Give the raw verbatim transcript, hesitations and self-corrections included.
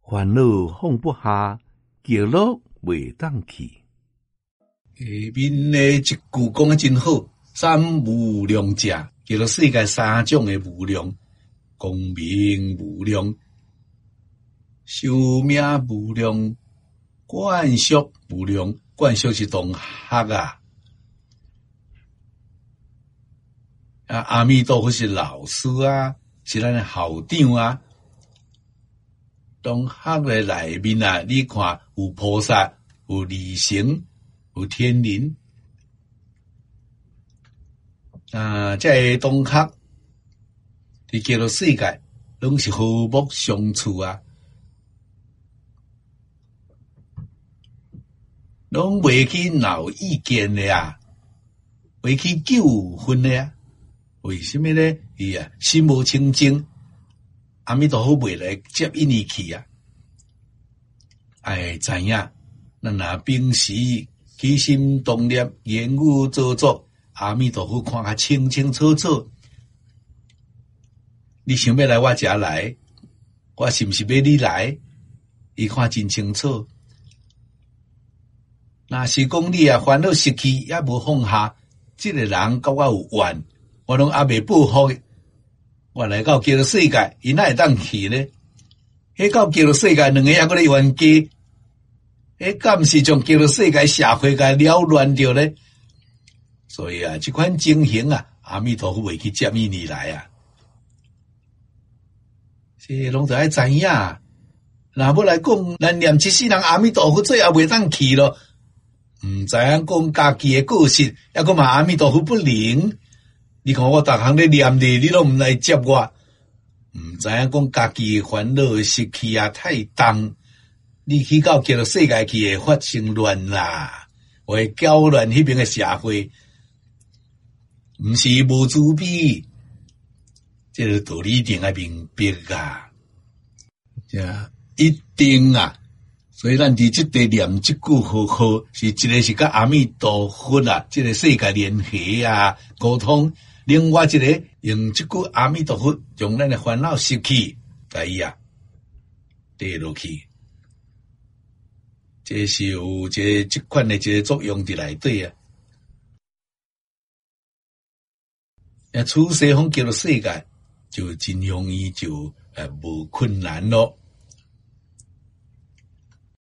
烦恼放不下，极乐未当去。 下面的一句讲得真好，三无量者，叫做世界三种的无量：功名无量、寿命无量、眷属无量。眷属是同学啊，啊，阿弥陀佛是老师啊，是咱的校长啊。同学的内面啊，你看有菩萨，有离神，有天人啊，这同学伫叫做世界，拢是和睦相处啊，拢袂去闹意见的啊，袂去纠纷的啊。为什么呢？伊啊，心无清净，阿弥陀佛袂来接引伊去啊。哎，知影，咱若平时起心动念、言语造作，阿弥陀佛看较清清楚楚。你想要来我家来，我是毋是要你来？伊看真清楚。若是讲你啊烦恼失去，也无放下，这个人甲我有怨，我拢还未报复，我来到极乐世界，伊哪会当去呢？迄到极乐世界，两个还搁咧冤家，迄敢毋是将极乐世界社会甲扰乱掉呢？所以啊，这款情形啊，阿弥陀佛袂去接引你来啊。这拢就爱知影，若要来讲，咱念一世人阿弥陀佛，最后袂当去咯。毋知影讲家己的个性，抑搁嘛阿弥陀佛不灵。你看我逐项咧念你，你拢毋来接我，毋知影讲家己的烦恼失去啊太重，你去到极乐世界去会发生乱啦，会搅乱迄边的社会，毋是无慈悲，这个道理一定要明白啊，这一定啊。所以咱伫即地念即句好好，是一个是甲阿弥陀佛啊，即个世界联系啊，沟通；另外一个用即句阿弥陀佛，将咱的烦恼失去，甲伊啊跌落去。这是有这即款的一个作用伫内底啊。啊，处西方极乐世界就真容易就诶无困难咯。